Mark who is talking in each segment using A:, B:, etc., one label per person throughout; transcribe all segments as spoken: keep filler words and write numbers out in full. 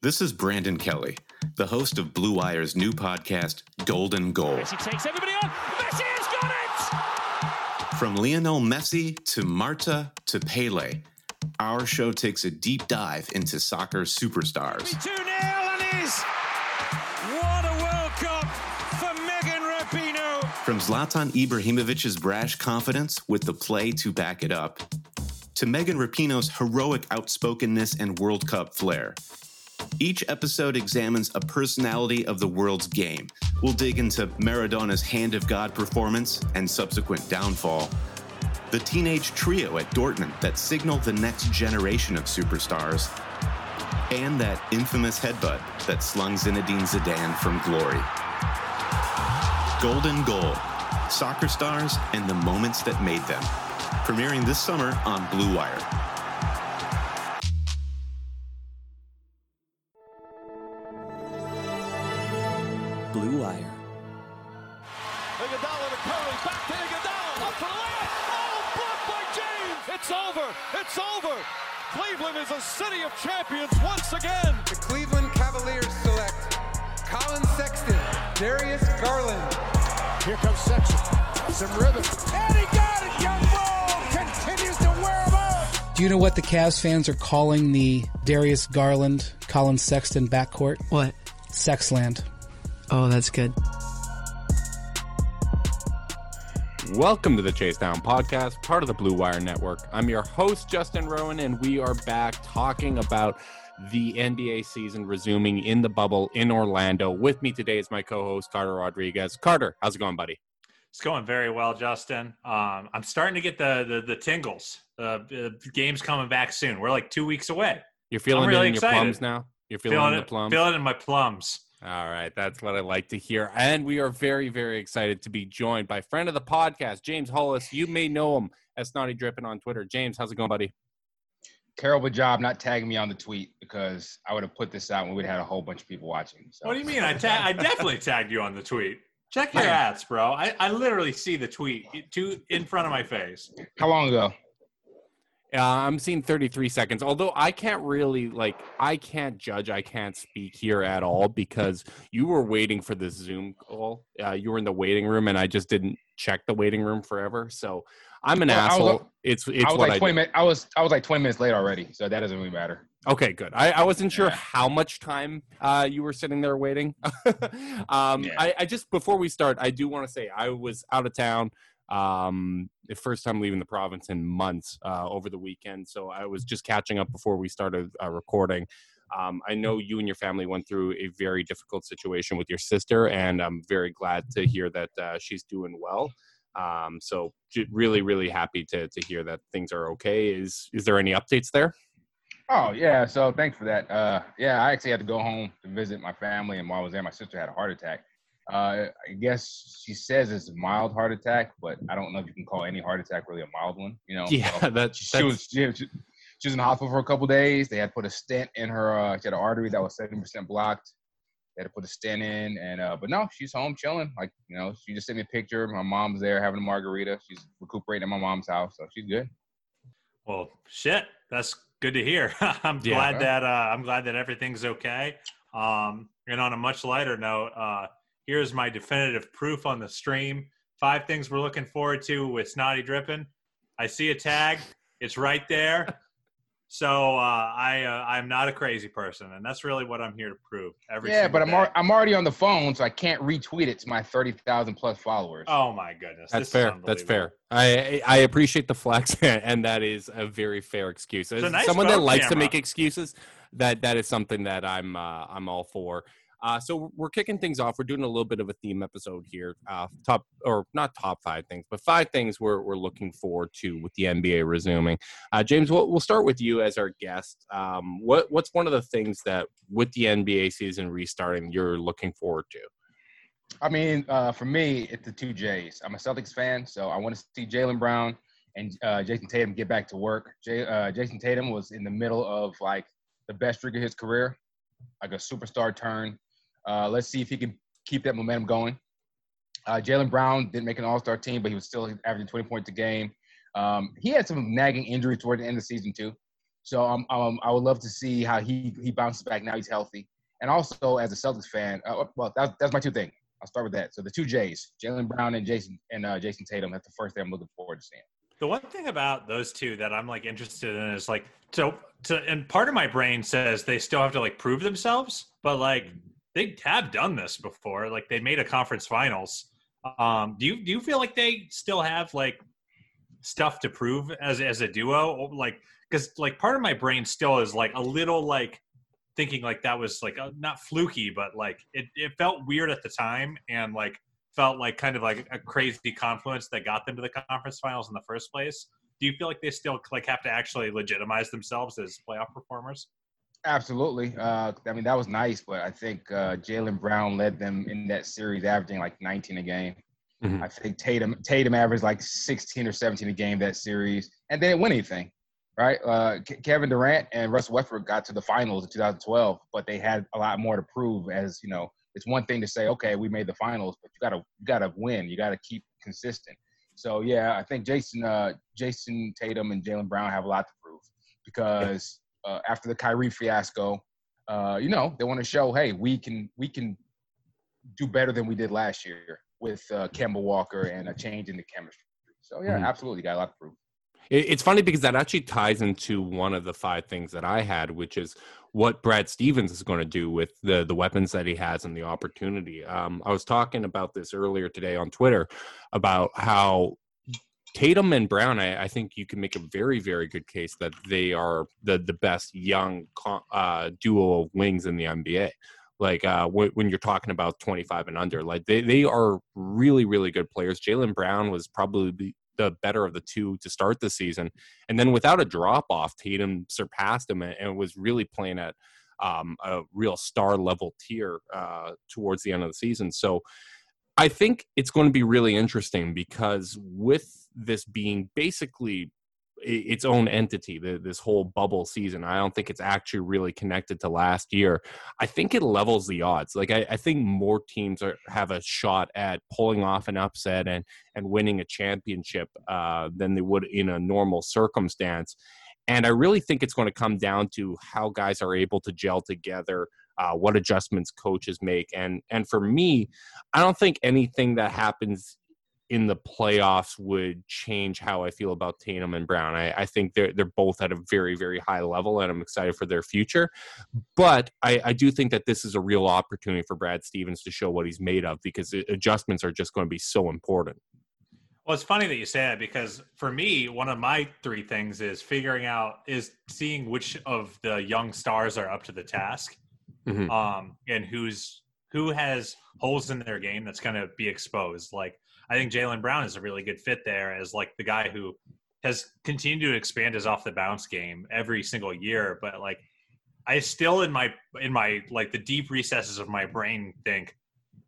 A: This is Brandon Kelly, the host of Blue Wire's new podcast, Golden Goal.
B: Messi takes everybody on. Messi has got it! From
A: Lionel Messi to Marta to Pele, our show takes a deep dive into soccer superstars.
B: two nil and is. What a World Cup for Megan Rapinoe.
A: From Zlatan Ibrahimovic's brash confidence with the play to back it up, to Megan Rapinoe's heroic outspokenness and World Cup flair. Each episode examines a personality of the world's game. We'll dig into Maradona's Hand of God performance and subsequent downfall, the teenage trio at Dortmund that signal the next generation of superstars, and that infamous headbutt that slung Zinedine Zidane from glory. Golden Goal, soccer stars and the moments that made them. Premiering this summer on Blue Wire.
C: Blue Wire.
B: Iguodala to Curry, back to Iguodala, up for the layup. Oh, blocked by James. It's over. It's over. Cleveland is a city of champions once again.
D: The Cleveland Cavaliers select Colin Sexton, Darius Garland.
B: Here comes Sexton. Some rhythm. And he got it. Young Bull continues to wear him out.
E: Do you know what the Cavs fans are calling the Darius Garland, Colin Sexton backcourt?
C: What?
E: Sexland.
C: Oh, that's good.
F: Welcome to the Chase Down Podcast, part of the Blue Wire Network. I'm your host, Justin Rowan, and we are back talking about the N B A season resuming in the bubble in Orlando. With me today is my co-host, Carter Rodriguez. Carter, how's it going, buddy?
G: It's going very well, Justin. Um, I'm starting to get the the, the tingles. Uh, the game's coming back soon. We're like two weeks away.
F: You're feeling
G: I'm really
F: it in
G: excited.
F: your plums now? You're feeling,
G: feeling
F: in
G: it,
F: the plums?
G: Feeling it in my plums.
F: All right, that's what I like to hear. And we are very, very excited to be joined by friend of the podcast, James Hollis. You may know him as Snotty Drippin' on Twitter. James, how's it going, buddy?
H: Terrible job not tagging me on the tweet because I would have put this out when we'd had a whole bunch of people watching. So.
G: What do you mean? I ta- I definitely tagged you on the tweet. Check your ads, bro. I, I literally see the tweet to, in front of my face.
H: How long ago?
F: Uh, I'm seeing thirty-three seconds, although I can't really, like, I can't judge. I can't speak here at all because you were waiting for the Zoom call. Uh, you were in the waiting room, and I just didn't check the waiting room forever. So I'm an
H: well,
F: asshole.
H: I was,
F: it's it's
H: I was
F: what
H: like
F: I
H: twenty
F: do.
H: minutes. I was I was like twenty minutes late already, so that doesn't really matter.
F: Okay, good. I, I wasn't sure
H: Yeah.
F: how much time uh, you were sitting there waiting. um,
H: Yeah.
F: I, I just, before we start, I do want to say I was out of town. Um, the first time leaving the province in months uh, over the weekend. So I was just catching up before we started uh, recording. Um, I know you and your family went through a very difficult situation with your sister, and I'm very glad to hear that uh, she's doing well. Um, so j- really, really happy to to hear that things are okay. Is is there any updates there?
H: Oh yeah, so thanks for that. Uh, yeah, I actually had to go home to visit my family, and while I was there, my sister had a heart attack. Uh, I guess she says it's a mild heart attack, but I don't know if you can call any heart attack really a mild one. You know?
F: Yeah,
H: so
F: that,
H: she,
F: that's
H: was she, she, she was in the hospital for a couple days. They had put a stent in her. Uh, she had an artery that was seventy percent blocked. They had to put a stent in, and uh, but no, she's home chilling. Like you know, she just sent me a picture. My mom's there having a margarita. She's recuperating at my mom's house, so she's good.
G: Well, shit, that's good to hear. I'm
F: Yeah.
G: glad that uh, I'm glad that everything's okay. Um, and on a much lighter note, uh, here's my definitive proof on the stream. Five things we're looking forward to with Snotty Drippin'. I see a tag. It's right there. So uh, I uh, I'm not a crazy person, and that's really what I'm here to prove. Every
H: Yeah,
G: single
H: but I'm
G: day.
H: al- I'm already on the phone, so I can't retweet it to my thirty thousand plus followers.
G: Oh my goodness,
F: That's
G: this is
F: fair. That's
G: unbelievable.
F: fair. I I appreciate the flex, and that is a very fair excuse. As
G: a nice
F: someone that
G: phone
F: likes to
G: camera.
F: make excuses, that that is something that I'm uh, I'm all for. Uh, so we're kicking things off. We're doing a little bit of a theme episode here. Uh, top or not top five things, but five things we're we're looking forward to with the N B A resuming. Uh, James, we'll we'll start with you as our guest. Um, what what's one of the things that with the N B A season restarting you're looking forward to?
H: I mean, uh, for me, it's the two J's. I'm a Celtics fan, so I want to see Jaylen Brown and uh, Jason Tatum get back to work. Jay, uh, Jason Tatum was in the middle of like the best streak of his career, like a superstar turn. Uh, let's see if he can keep that momentum going. Uh, Jaylen Brown didn't make an all-star team, but he was still averaging twenty points a game. Um, he had some nagging injuries toward the end of the season too. So um, um, I would love to see how he he bounces back now he's healthy. And also as a Celtics fan, uh, well, that, that's my two things. I'll start with that. So the two J's, Jaylen Brown and Jason and uh, Jason Tatum. That's the first thing I'm looking forward to seeing.
G: The one thing about those two that I'm like interested in is like so to and part of my brain says they still have to like prove themselves, but like they have done this before. Like they made a conference finals. Um, do you do you feel like they still have like stuff to prove as as a duo? Like because like part of my brain still is like a little like thinking like that was like a, not fluky, but like it, it felt weird at the time and like felt like kind of like a crazy confluence that got them to the conference finals in the first place. Do you feel like they still like have to actually legitimize themselves as playoff performers?
H: Absolutely. Uh, I mean, that was nice, but I think uh, Jaylen Brown led them in that series, averaging like nineteen a game. Mm-hmm. I think Tatum Tatum averaged like sixteen or seventeen a game that series, and they didn't win anything, right? Uh, K- Kevin Durant and Russell Westbrook got to the finals in two thousand twelve, but they had a lot more to prove. As you know, it's one thing to say, okay, we made the finals, but you gotta you gotta win. You gotta keep consistent. So yeah, I think Jason uh, Jason Tatum and Jaylen Brown have a lot to prove because uh, after the Kyrie fiasco, uh, you know, they want to show, hey, we can we can do better than we did last year with uh, Kemba Walker and a change in the chemistry. So yeah, mm-hmm. absolutely, got a lot to prove.
F: It's funny because that actually ties into one of the five things that I had, which is what Brad Stevens is going to do with the the weapons that he has and the opportunity. Um, I was talking about this earlier today on Twitter about how Tatum and Brown, I, I think you can make a very, very good case that they are the, the best young uh, duo of wings in the N B A. Like uh, w- when you're talking about twenty-five and under, like they, they are really, really good players. Jaylen Brown was probably the the better of the two to start the season. And then without a drop off, Tatum surpassed him and, and was really playing at um, a real star level tier uh, towards the end of the season. So I think it's going to be really interesting because with this being basically its own entity, the, this whole bubble season, I don't think it's actually really connected to last year. I think it levels the odds. Like I, I think more teams are, have a shot at pulling off an upset and and winning a championship uh, than they would in a normal circumstance. And I really think it's going to come down to how guys are able to gel together, uh, what adjustments coaches make. And and for me, I don't think anything that happens in the playoffs would change how I feel about Tatum and Brown. I, I think they're they're both at a very, very high level, and I'm excited for their future. But I, I do think that this is a real opportunity for Brad Stevens to show what he's made of because adjustments are just going to be so important.
G: Well, it's funny that you say that because for me, one of my three things is figuring out is seeing which of the young stars are up to the task, mm-hmm. um, and who's who has holes in their game that's going to be exposed. Like, I think Jaylen Brown is a really good fit there as like the guy who has continued to expand his off the bounce game every single year. But like, I still in my, in my, like the deep recesses of my brain think,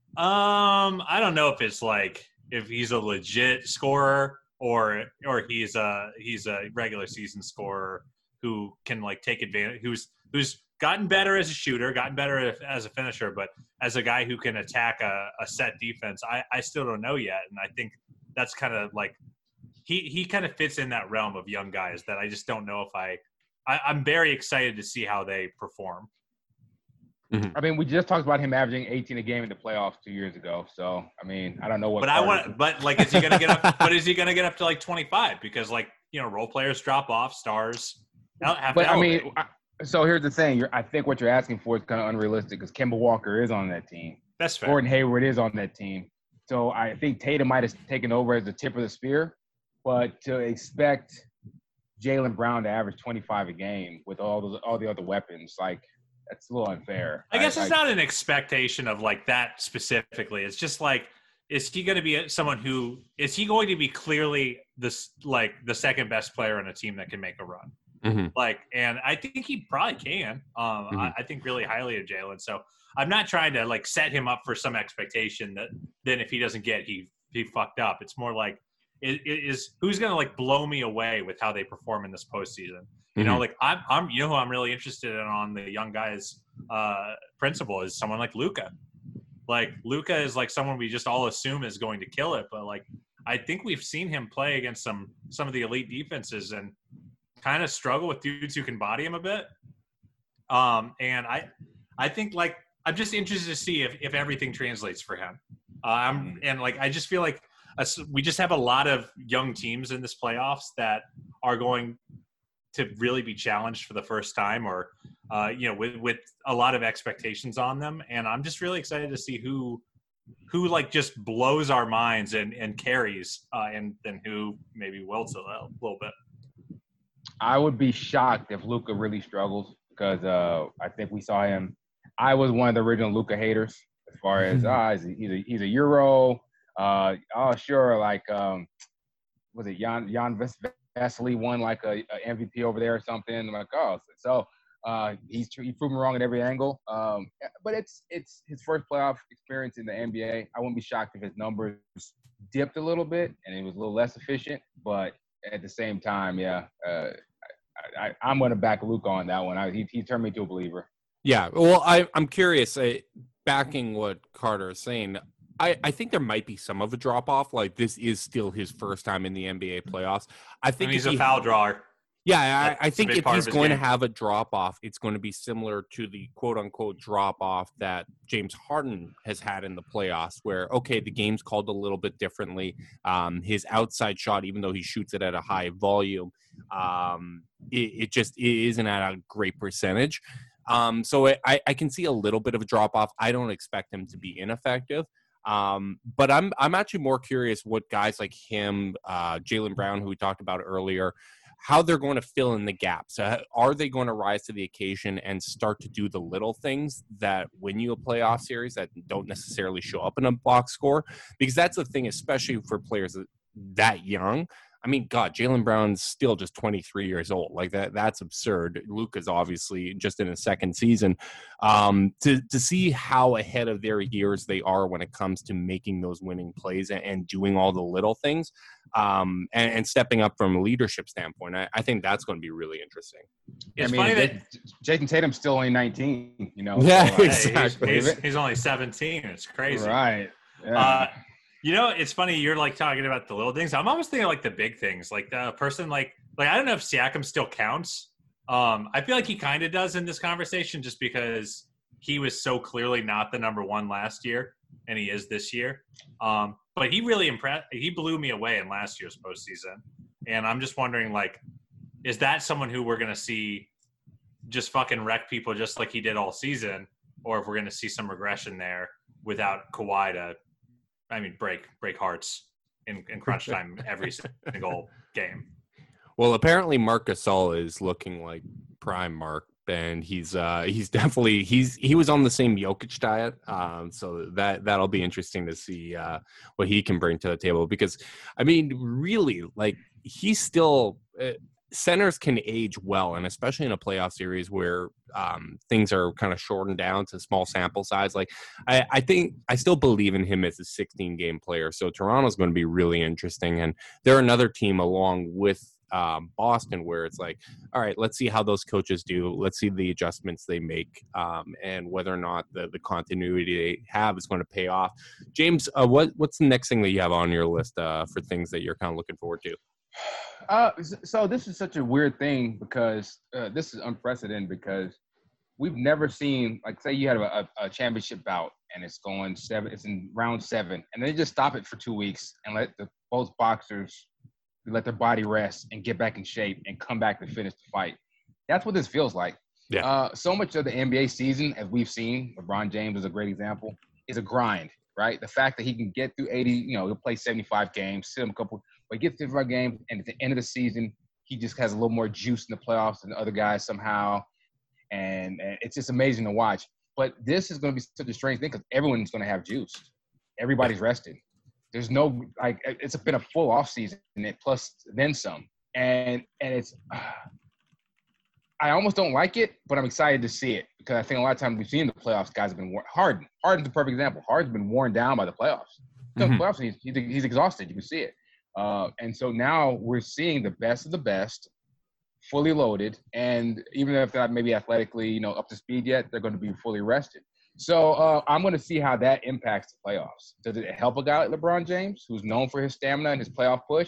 G: um, I don't know if it's like, if he's a legit scorer or, or he's a, he's a regular season scorer who can like take advantage, who's, who's gotten better as a shooter, gotten better as a finisher, but as a guy who can attack a, a set defense, I, I still don't know yet. And I think that's kind of like he, he kind of fits in that realm of young guys that I just don't know if I, I I'm very excited to see how they perform.
H: Mm-hmm. I mean, we just talked about him averaging eighteen a game in the playoffs two years ago. So, I mean, I don't know what.
G: But I want, but like, is he going to get up? But is he going to get up to like twenty-five? Because like, you know, role players drop off, stars have
H: but
G: to
H: I mean, I, so here's the thing. You're, I think what you're asking for is kind of unrealistic because Kemba Walker is on that team.
G: That's fair.
H: Gordon Hayward is on that team. So I think Tatum might have taken over as the tip of the spear, but to expect Jaylen Brown to average twenty-five a game with all those all the other weapons, like that's a little unfair.
G: I guess
H: I,
G: it's I, not an expectation of like that specifically. It's just like, is he going to be someone who is he going to be clearly this like the second best player on a team that can make a run? Mm-hmm. Like, and I think he probably can. Um, mm-hmm. I, I think really highly of Jaylen. So I'm not trying to like set him up for some expectation that then if he doesn't get, he he fucked up. It's more like it, it is who's going to like blow me away with how they perform in this postseason. You mm-hmm. know, like I'm, I'm, you know, who I'm really interested in on the young guys uh, principle is someone like Luka. Like Luka is like someone we just all assume is going to kill it, but like I think we've seen him play against some some of the elite defenses and. kind of struggle with dudes who can body him a bit. Um, and I, I think like I'm just interested to see if, if everything translates for him. Um, and like I just feel like a, we just have a lot of young teams in this playoffs that are going to really be challenged for the first time, or uh, you know, with with a lot of expectations on them. And I'm just really excited to see who who like just blows our minds and and carries, uh, and then who maybe wilts a little, a little bit.
H: I would be shocked if Luka really struggles, because uh, I think we saw him. I was one of the original Luka haters as far as ah, he's a, he's a, he's a Euro. Uh, oh, sure, like um, was it Jan Jan Vesely won like a, a M V P over there or something? I'm like, oh, so uh, he's he's proven wrong at every angle. Um, but it's it's his first playoff experience in the N B A. I wouldn't be shocked if his numbers dipped a little bit and it was a little less efficient. But at the same time, yeah, uh, I, I, I'm going to back Luka on that one. I, he he turned me to a believer.
F: Yeah, well, I, I'm curious. Uh, backing what Carter is saying, I, I think there might be some of a drop off. Like this is still his first time in the N B A playoffs. I think
G: I mean, he's
F: he,
G: a foul drawer.
F: Yeah, I, I think if he's going
G: game.
F: to have a drop off, it's going to be similar to the quote unquote drop off that James Harden has had in the playoffs, where okay, the game's called a little bit differently. Um, his outside shot, even though he shoots it at a high volume, um, it, it just it isn't at a great percentage. Um, so I, I can see a little bit of a drop off. I don't expect him to be ineffective. Um, but I'm I'm actually more curious what guys like him, uh, Jaylen Brown, who we talked about earlier, how they're going to fill in the gaps. Uh, are they going to rise to the occasion and start to do the little things that win you a playoff series that don't necessarily show up in a box score? Because that's the thing, especially for players that young. I mean, God, Jaylen Brown's still just twenty-three years old. Like that, that's absurd. Luka's obviously just in his second season. Um, to to see how ahead of their years they are when it comes to making those winning plays and, and doing all the little things, um, and, and stepping up from a leadership standpoint, I, I think that's going to be really interesting.
G: It's
H: I mean,
G: funny that
H: Jason Tatum's still only nineteen. You know,
F: yeah,
H: so,
F: exactly.
G: He's, he's, he's only seventeen. It's crazy,
H: right? Yeah.
G: Uh, You know, it's funny. You're like talking about the little things. I'm almost thinking like the big things, like the person, like, like I don't know if Siakam still counts. Um, I feel like he kind of does in this conversation, just because he was so clearly not the number one last year, and he is this year. Um, but he really impressed. He blew me away in last year's postseason, and I'm just wondering, like, is that someone who we're gonna see just fucking wreck people just like he did all season, or if we're gonna see some regression there without Kawhi to, I mean, break break hearts in, in crunch time every single game.
F: Well, apparently Marc Gasol is looking like prime Mark, and he's uh, he's definitely he's he was on the same Jokic diet, um, so that that'll be interesting to see uh, what he can bring to the table. Because I mean, really, like he's still. Uh, Centers can age well, and especially in a playoff series where um, things are kind of shortened down to small sample size. Like, I, I think I still believe in him as a sixteen-game player. So Toronto's going to be really interesting, and they're another team along with um, Boston where it's like, all right, let's see how those coaches do. Let's see the adjustments they make, um, and whether or not the, the continuity they have is going to pay off. James, uh, what what's the next thing that you have on your list uh, for things that you're kind of looking forward to?
H: Uh, so this is such a weird thing because uh, this is unprecedented because we've never seen, like, say you had a, a championship bout and it's going seven, it's in round seven, and they just stop it for two weeks and let the both boxers let their body rest and get back in shape and come back to finish the fight. That's what this feels like.
F: Yeah.
H: Uh, so much of the N B A season, as we've seen, LeBron James is a great example, is a grind, right? The fact that he can get through eighty, you know, he'll play seventy-five games, sit him a couple. But he gets to five games, and at the end of the season, he just has a little more juice in the playoffs than the other guys somehow. And, and it's just amazing to watch. But this is going to be such a strange thing because everyone's going to have juice. Everybody's rested. There's no – like it's been a full off season, and it plus then some. And and it's uh, – I almost don't like it, but I'm excited to see it because I think a lot of times we've seen the playoffs, guys have been worn – Harden. Harden's a perfect example. Harden's been worn down by the playoffs. Mm-hmm. The playoffs, he's, he's, he's exhausted. You can see it. Uh, and so now we're seeing the best of the best, fully loaded, and even if they're not maybe athletically, you know, up to speed yet, they're going to be fully rested. So uh, I'm going to see how that impacts the playoffs. Does it help a guy like LeBron James, who's known for his stamina and his playoff push,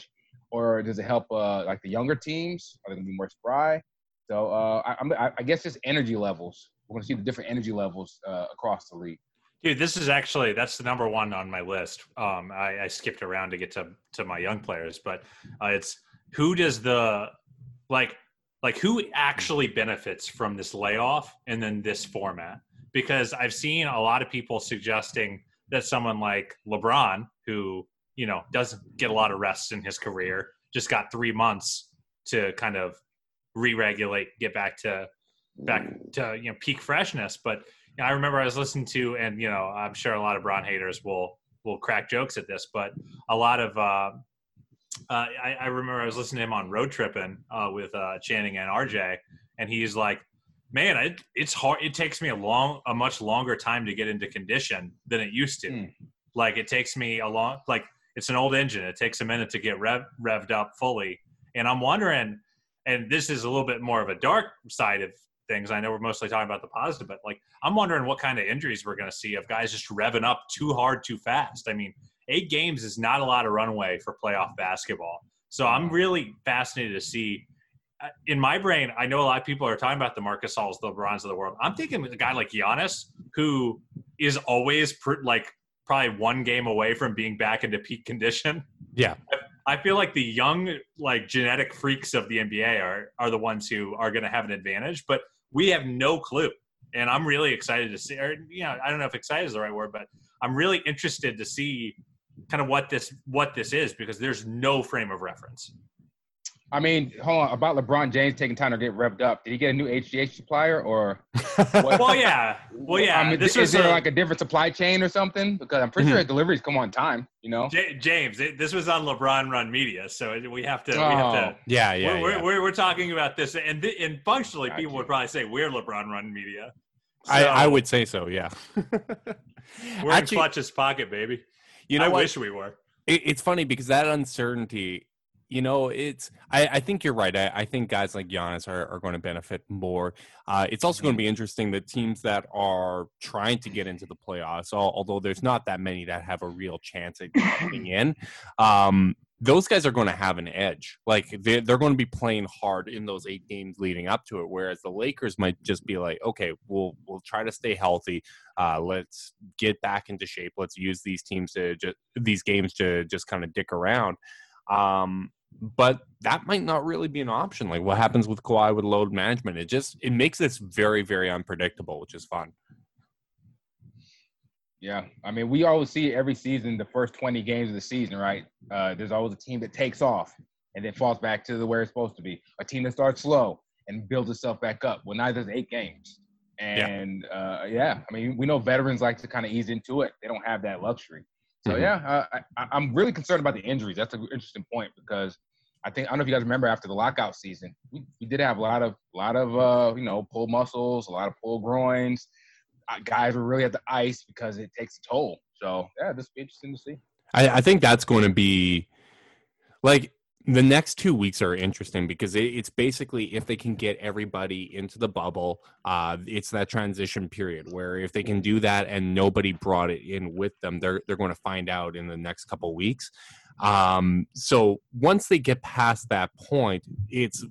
H: or does it help uh, like the younger teams? Are they going to be more spry? So uh, I, I'm, I guess it's energy levels. We're going to see the different energy levels uh, across the league.
G: Dude, this is actually, that's the number one on my list. Um, I, I skipped around to get to, to my young players, but uh, it's who does the, like, like who actually benefits from this layoff and then this format? Because I've seen a lot of people suggesting that someone like LeBron, who, you know, doesn't get a lot of rest in his career, just got three months to kind of re-regulate, get back to, back to, you know, peak freshness. But you know, I remember I was listening to, and, you know, I'm sure a lot of Bron haters will, will crack jokes at this, but a lot of, uh, uh, I, I remember I was listening to him on Road Tripping uh, with uh, Channing and R J, and he's like, man, it, it's hard. It takes me a long, a much longer time to get into condition than it used to. Mm. Like it takes me a long, like it's an old engine. It takes a minute to get rev, revved up fully. And I'm wondering, and this is a little bit more of a dark side of things. I know we're mostly talking about the positive, but like, I'm wondering what kind of injuries we're going to see of guys just revving up too hard, too fast. I mean, eight games is not a lot of runway for playoff basketball. So I'm really fascinated to see. In my brain, I know a lot of people are talking about the Marc Gasols, the LeBrons of the world. I'm thinking a guy like Giannis, who is always pr- like probably one game away from being back into peak condition.
F: Yeah.
G: I, I feel like the young, like genetic freaks of the N B A are, are the ones who are going to have an advantage, but we have no clue. And I'm really excited to see, or, you know, I don't know if excited is the right word, but I'm really interested to see kind of what this, what this is, because there's no frame of reference.
H: I mean, hold on, about LeBron James taking time to get revved up. Did he get a new H G H supplier or? What?
G: Well, yeah. Well, yeah.
H: I mean,
G: this
H: is there
G: a,
H: like a different supply chain or something? Because I'm pretty mm-hmm. sure his deliveries come on time, you know?
G: J- James, it, this was on LeBron Run Media, so we have to.
H: Oh.
G: We have to
F: yeah, yeah
G: we're,
F: yeah.
G: We're, we're, we're talking about this, and, th- and functionally,
H: Gotcha.
G: people would probably say we're LeBron Run Media. So,
F: I, I would say so, yeah.
G: We're Actually, in Clutch's pocket, baby.
F: You know
G: I
F: what?
G: wish we were.
F: It, it's funny because that uncertainty, you know, it's I, I think you're right. I, I think guys like Giannis are, are going to benefit more. Uh, it's also going to be interesting that teams that are trying to get into the playoffs, although there's not that many that have a real chance at getting in, um, those guys are going to have an edge. Like they're, they're going to be playing hard in those eight games leading up to it, whereas the Lakers might just be like, okay, we'll we'll try to stay healthy. Uh, let's get back into shape. Let's use these teams to just these games to just kind of dick around. Um, But that might not really be an option. Like what happens with Kawhi with load management? It just it makes this very, very unpredictable, which is fun.
H: Yeah, I mean, we always see every season the first twenty games of the season, right? Uh, there's always a team that takes off and then falls back to the where it's supposed to be. A team that starts slow and builds itself back up. Well, now there's eight games, and yeah, uh, yeah I mean, we know veterans like to kind of ease into it. They don't have that luxury. So, mm-hmm. yeah, uh, I, I'm really concerned about the injuries. That's an interesting point because I think – I don't know if you guys remember after the lockout season, we, we did have a lot of, lot of uh, you know, pulled muscles, a lot of pulled groins. Uh, guys were really at the ice because it takes a toll. So, yeah, this will be interesting to see.
F: I, I think that's going to be – like the next two weeks are interesting because it, it's basically if they can get everybody into the bubble, uh, it's that transition period where if they can do that and nobody brought it in with them, they're they're going to find out in the next couple of weeks. Um, so once they get past that point, it's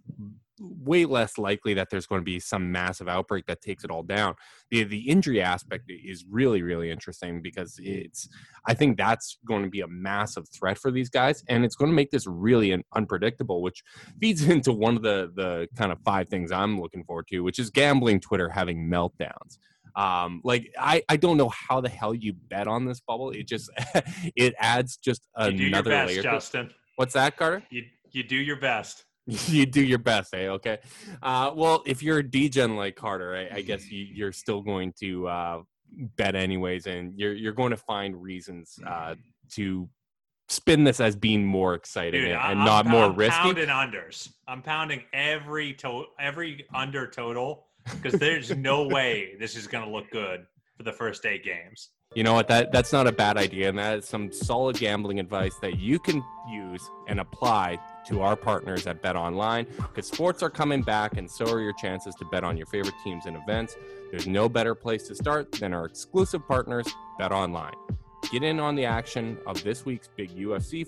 F: way less likely that there's going to be some massive outbreak that takes it all down. The the injury aspect is really, really interesting because it's, I think that's going to be a massive threat for these guys, and it's going to make this really un- unpredictable, which feeds into one of the, the kind of five things I'm looking forward to, which is gambling Twitter having meltdowns. Um, like, I, I don't know how the hell you bet on this bubble. It just, it adds just another
G: you do your best,
F: layer.
G: Justin.
F: What's that, Carter?
G: You, you do your best.
F: You do your best, eh? Okay. Uh, well, if you're a D-gen like Carter, I, I guess you, you're still going to uh, bet anyways, and you're you're going to find reasons uh, to spin this as being more exciting
G: Dude,
F: and,
G: I'm,
F: and not
G: I'm,
F: more
G: I'm
F: risky.
G: I'm pounding unders. I'm pounding every to- every under total because there's no way this is going to look good for the first eight games.
F: You know what? That that's not a bad idea, and that is some solid gambling advice that you can use and apply to our partners at BetOnline, because sports are coming back, and so are your chances to bet on your favorite teams and events. There's no better place to start than our exclusive partners, BetOnline. Get in on the action of this week's big U F C fight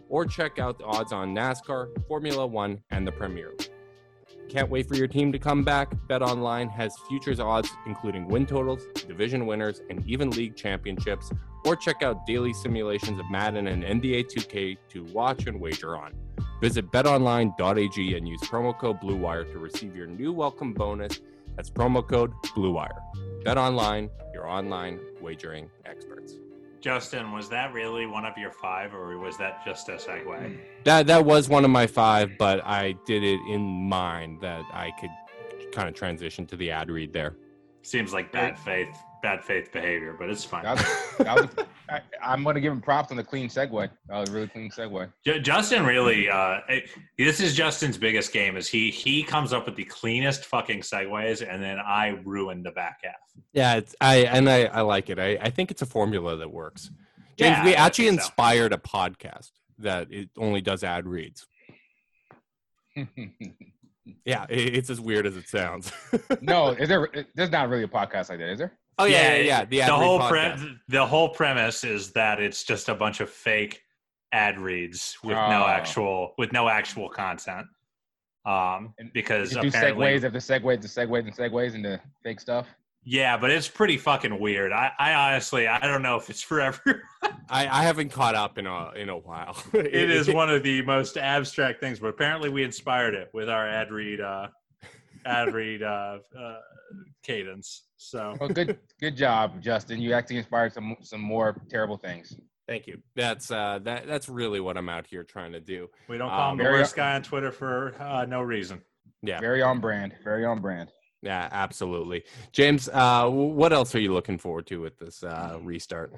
F: or check out the odds on NASCAR, Formula One, and the Premier League. Can't wait for your team to come back? BetOnline has futures odds including win totals, division winners, and even league championships. Or check out daily simulations of Madden and N B A two K to watch and wager on. Visit bet online dot a g and use promo code BlueWire to receive your new welcome bonus. That's promo code BlueWire. BetOnline, your online wagering experts.
G: Justin, was that really one of your five, or was that just a segue?
F: That that was one of my five, but I did it in mind that I could kind of transition to the ad read there.
G: Seems like bad faith, bad faith behavior, but it's fine.
H: That was, that was, I, I'm going to give him props on the clean segue. That was a really clean segue.
G: J- Justin really, uh, it, this is Justin's biggest game. Is he he comes up with the cleanest fucking segues, and then I ruin the back half.
F: Yeah, it's, I and I, I like it. I, I think it's a formula that works. James,
G: Yeah,
F: we
G: I
F: actually
G: think so.
F: inspired a podcast that it only does ad reads. Yeah, it, it's as weird as it sounds.
H: No, is there? There's not really a podcast like that, is there?
F: Oh yeah, yeah, yeah. The, ad
G: the
F: read
G: whole
F: podcast.
G: pre- the whole premise is that it's just a bunch of fake ad reads with no
H: Oh.
G: actual with no actual content. Um, because
H: You do
G: apparently,
H: segues after segues to segues and segues into fake stuff.
G: yeah, but it's pretty fucking weird. I, I honestly, I don't know if it's for everyone.
F: I, I haven't caught up in a in a while.
G: It is one of the most abstract things, but apparently we inspired it with our ad read, uh, ad read uh, uh, cadence. So
H: Well, good, good job, Justin. You actually inspired some some more terrible things.
F: Thank you. That's uh, that that's really what I'm out here trying to do.
G: we don't call
F: Um,
G: him the
H: very-
G: worst guy on Twitter for uh, no reason.
F: Yeah,
H: Very on brand. Very on brand.
F: yeah, absolutely. James, uh, what else are you looking forward to with this uh, restart?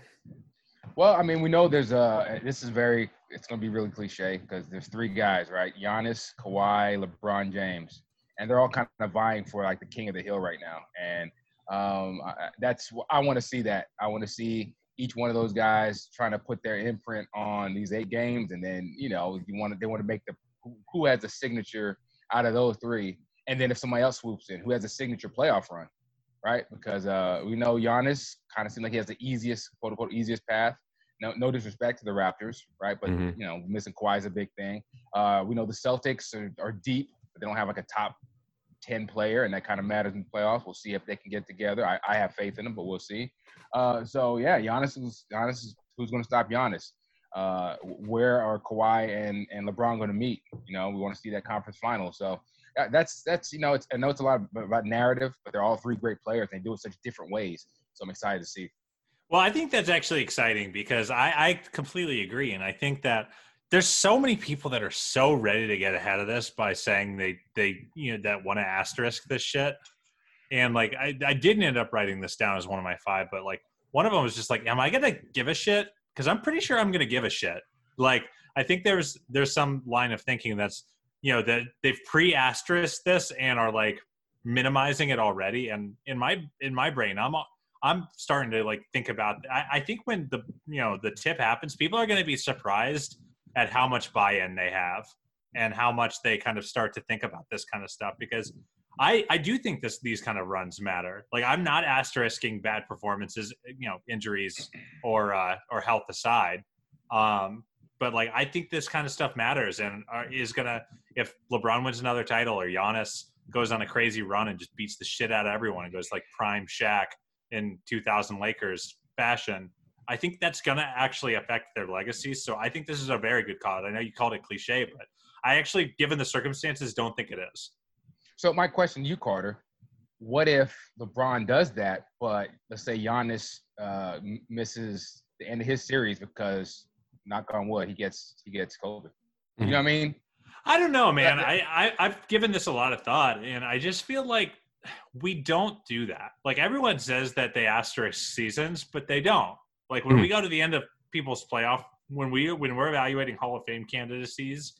H: Well, I mean, we know there's a. This is very. It's going to be really cliche because there's three guys, right? Giannis, Kawhi, LeBron James, and they're all kind of vying for like the king of the hill right now. And um, I, that's I want to see that. I want to see each one of those guys trying to put their imprint on these eight games, and then you know you want to they want to make the who, who has a signature out of those three, and then if somebody else swoops in, who has a signature playoff run, right? Because uh, we know Giannis kind of seems like he has the easiest, quote unquote, easiest path. No, no disrespect to the Raptors, right? But
F: Mhm.
H: you know, missing Kawhi is a big thing. Uh, we know the Celtics are, are deep, but they don't have like a top ten player, and that kind of matters in the playoffs. We'll see if they can get together. I, I have faith in them, but we'll see. Uh, so yeah, Giannis is Giannis is who's going to stop Giannis. Uh, where are Kawhi and, and LeBron going to meet? You know, we want to see that conference final. So that, that's that's you know, it's I know it's a lot about narrative, but they're all three great players. They do it such different ways. So I'm excited to see.
G: Well, I think that's actually exciting because I, I completely agree. And I think that there's so many people that are so ready to get ahead of this by saying they, they you know, that want to asterisk this shit. And, like, I, I didn't end up writing this down as one of my five, but, like, one of them was just like, am I going to give a shit? Because I'm pretty sure I'm going to give a shit. Like, I think there's there's some line of thinking that's, you know, that they've pre-asterisked this and are, like, minimizing it already. And in my in my brain, I'm I'm starting to like think about, I, I think when the, you know, the tip happens, people are going to be surprised at how much buy-in they have and how much they kind of start to think about this kind of stuff. Because I, I do think this, these kind of runs matter. Like I'm not asterisking bad performances, you know, injuries or, uh, or health aside. Um, but like, I think this kind of stuff matters and uh, is going to, if LeBron wins another title or Giannis goes on a crazy run and just beats the shit out of everyone and goes like prime Shaq in two thousand Lakers fashion, I think that's going to actually affect their legacy. So I think this is a very good call. I know you called it cliche, but I actually, given the circumstances, don't think it is.
H: So my question to you, Carter, what if LeBron does that, but let's say Giannis uh, m- misses the end of his series because, knock on wood, he gets he gets COVID. You know what I mean?
G: I don't know, man. I, I, I've given this a lot of thought, and I just feel like we don't do that. Like everyone says that they asterisk seasons, but they don't. Like when mm. we go to the end of people's playoff, when we when we're evaluating Hall of Fame candidacies,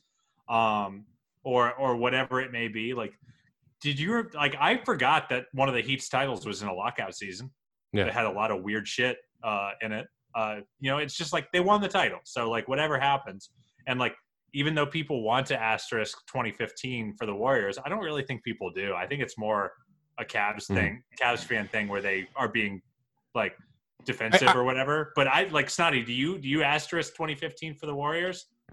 G: um, or or whatever it may be, like, did you like? I forgot that one of the Heat's titles was in a lockout season.
F: Yeah,
G: it had a lot of weird shit uh, in it. Uh, you know, it's just like they won the title. So like whatever happens, and like even though people want to asterisk twenty fifteen for the Warriors, I don't really think people do. I think it's more a Cavs thing, mm. Cavs fan thing, where they are being like defensive I, I, or whatever. But I like Snotty. Do you do you asterisk twenty fifteen for the Warriors?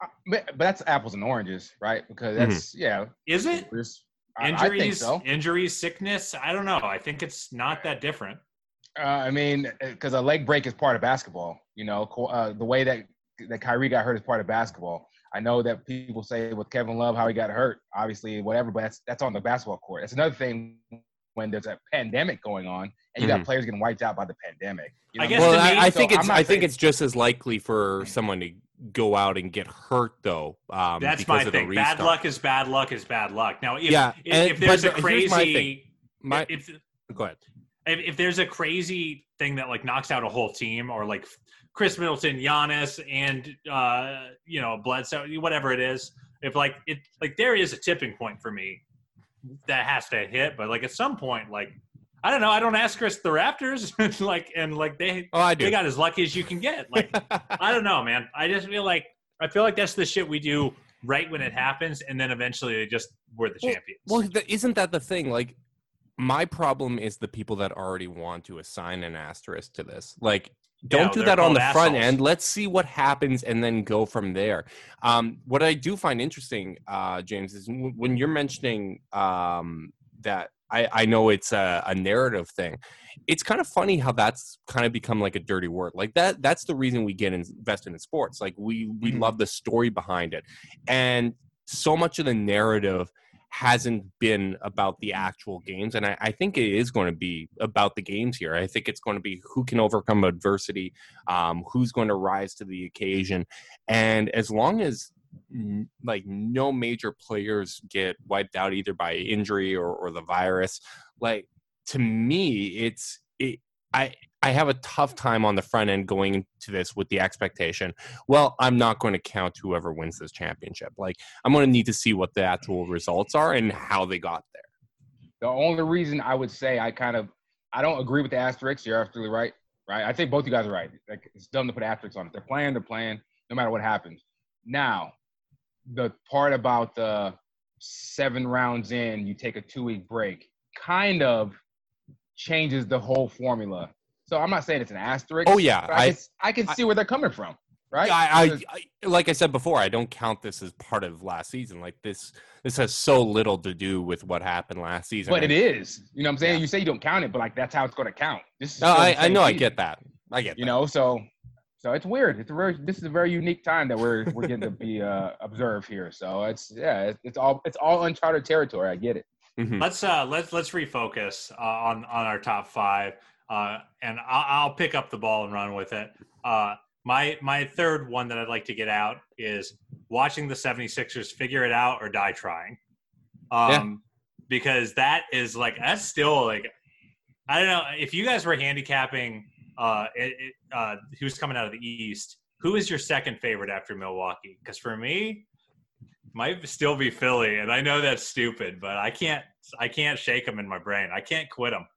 H: but, but that's apples and oranges, right? Because that's mm-hmm. yeah.
G: Is it
H: I,
G: injuries?
H: I think so.
G: Injuries, sickness. I don't know. I think it's not that different.
H: Uh, I mean, because a leg break is part of basketball. You know, uh, the way that that Kyrie got hurt is part of basketball. I know that people say with Kevin Love how he got hurt, obviously, whatever, but that's that's on the basketball court. That's another thing when there's a pandemic going on and you mm-hmm. got players getting wiped out by the pandemic. You know?
F: I guess well, I, I so think it's I think saying, it's just as likely for someone to go out and get hurt though. Um,
G: that's
F: because
G: my
F: of
G: thing.
F: The
G: bad luck is bad luck is bad luck. Now, if
F: yeah,
G: if,
F: and,
G: if there's
F: but
G: a crazy,
F: my, my
G: if,
F: go ahead.
G: If, if there's a crazy thing that like knocks out a whole team, or like Chris Middleton, Giannis, and uh, you know Bledsoe, whatever it is, if like it like there is a tipping point for me that has to hit, but like at some point, like I don't know, I don't ask Chris the Raptors, like and like they
F: oh, I do.
G: they got as lucky as you can get. Like I don't know, man. I just feel like I feel like that's the shit we do right when it happens, and then eventually they just we're the
F: well,
G: champions.
F: Well, isn't that the thing? Like. My problem is the people that already want to assign an asterisk to this. Like, don't
G: yeah,
F: do that on the
G: assholes.
F: front end. Let's see what happens and then go from there. Um, what I do find interesting, uh, James, is w- when you're mentioning um, that I, I know it's a, a narrative thing. It's kind of funny how that's kind of become like a dirty word. Like that, that's the reason we get invested in sports. Like we, we mm-hmm. love the story behind it. And so much of the narrative hasn't been about the actual games. And I, I think it is going to be about the games here. I think it's going to be who can overcome adversity, um, who's going to rise to the occasion. And as long as n- like no major players get wiped out either by injury or, or the virus, like to me, it's, it, I, I have a tough time on the front end going into this with the expectation, well, I'm not going to count whoever wins this championship. Like, I'm going to need to see what the actual results are and how they got there.
H: The only reason I would say I kind of – I don't agree with the asterisks. You're absolutely right, right? I think both you guys are right. Like, it's dumb to put asterisks on it. They're playing, they're playing, no matter what happens. Now, the part about the seven rounds in, you take a two-week break, kind of changes the whole formula. So I'm not saying it's an asterisk.
F: Oh, yeah.
H: I, I, can, I can see I, where they're coming from, right?
F: Yeah, I, I, I, like I said before, I don't count this as part of last season. Like this this has so little to do with what happened last season.
H: But it is. You know what I'm saying? Yeah. You say you don't count it, but, like, that's how it's going to count. This is
F: no, I, I know. season. I get that. I get that.
H: You know, so so it's weird. It's a very This is a very unique time that we're we're getting to be uh, observed here. So it's, yeah, it's, it's all it's all uncharted territory. I get it.
G: Mm-hmm. Let's uh let's let's refocus uh, on on our top five. Uh, and I'll, I'll pick up the ball and run with it. Uh, my my third one that I'd like to get out is watching the seventy-sixers figure it out or die trying. Um, yeah. Because that is like, that's still like, I don't know, if you guys were handicapping uh, it, it, uh, who's coming out of the East, who is your second favorite after Milwaukee? Because for me, might still be Philly. And I know that's stupid, but I can't, I can't shake them in my brain. I can't quit them.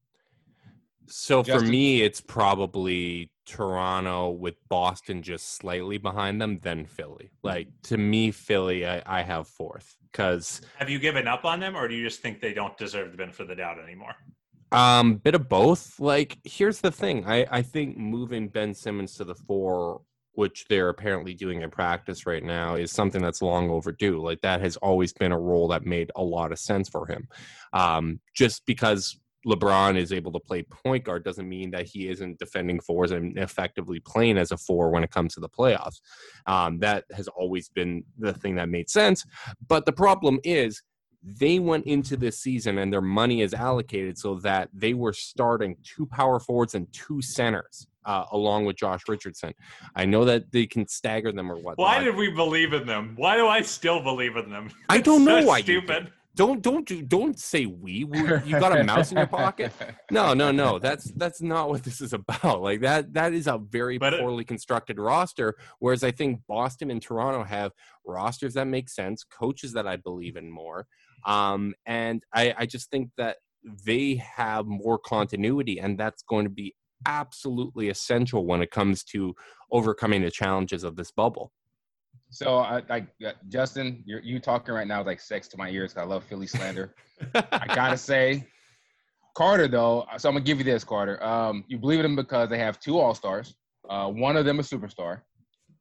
F: So for Justin. me, it's probably Toronto with Boston just slightly behind them, then Philly. Like, to me, Philly, I, I have fourth. Because
G: have you given up on them, or do you just think they don't deserve the benefit of the doubt anymore?
F: Um, bit of both. Like, here's the thing. I, I think moving Ben Simmons to the four, which they're apparently doing in practice right now, is something that's long overdue. Like, that has always been a role that made a lot of sense for him. Um, just because LeBron is able to play point guard doesn't mean that he isn't defending fours and effectively playing as a four when it comes to the playoffs. Um, that has always been the thing that made sense. But the problem is they went into this season and their money is allocated so that they were starting two power forwards and two centers uh, along with Josh Richardson. I know that they can stagger them or whatnot.
G: Why did we believe in them? Why do I still believe in them?
F: I don't know
G: so
F: why.
G: Stupid.
F: Don't don't do don't say we. You got a mouse in your pocket? No, no, no. That's that's not what this is about. Like that that is a very but poorly it, constructed roster. Whereas I think Boston and Toronto have rosters that make sense, coaches that I believe in more, um, and I, I just think that they have more continuity, and that's going to be absolutely essential when it comes to overcoming the challenges of this bubble.
H: So, I, I Justin, you're, you talking right now is like sex to my ears because I love Philly slander. I gotta say, Carter though. So I'm gonna give you this, Carter. Um, you believe in them because they have two All Stars. Uh, one of them a superstar.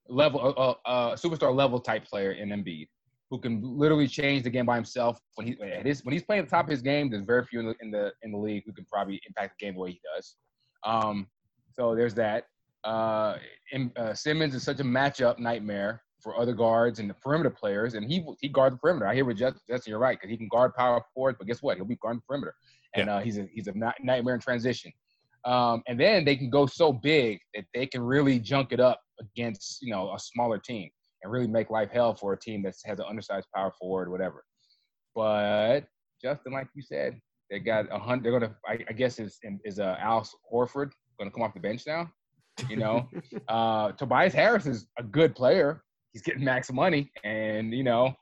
H: level, uh, uh, superstar level type player in Embiid, who can literally change the game by himself. When he at his, when he's playing at the top of his game, there's very few in the in the, in the league who can probably impact the game the way he does. Um, so there's that. Uh, and, uh, Simmons is such a matchup nightmare for other guards and the perimeter players, and he he guards the perimeter. I hear with Justin, Justin, you're right, because he can guard power forwards, but guess what? He'll be guarding the perimeter, and yeah. uh, he's a he's a nightmare in transition. Um, and then they can go so big that they can really junk it up against, you know, a smaller team and really make life hell for a team that has an undersized power forward or whatever. But Justin, like you said, they got a hundred. They're gonna, I, I guess, is is uh, Al Horford gonna come off the bench now? You know, uh, Tobias Harris is a good player. He's getting max money, and you know,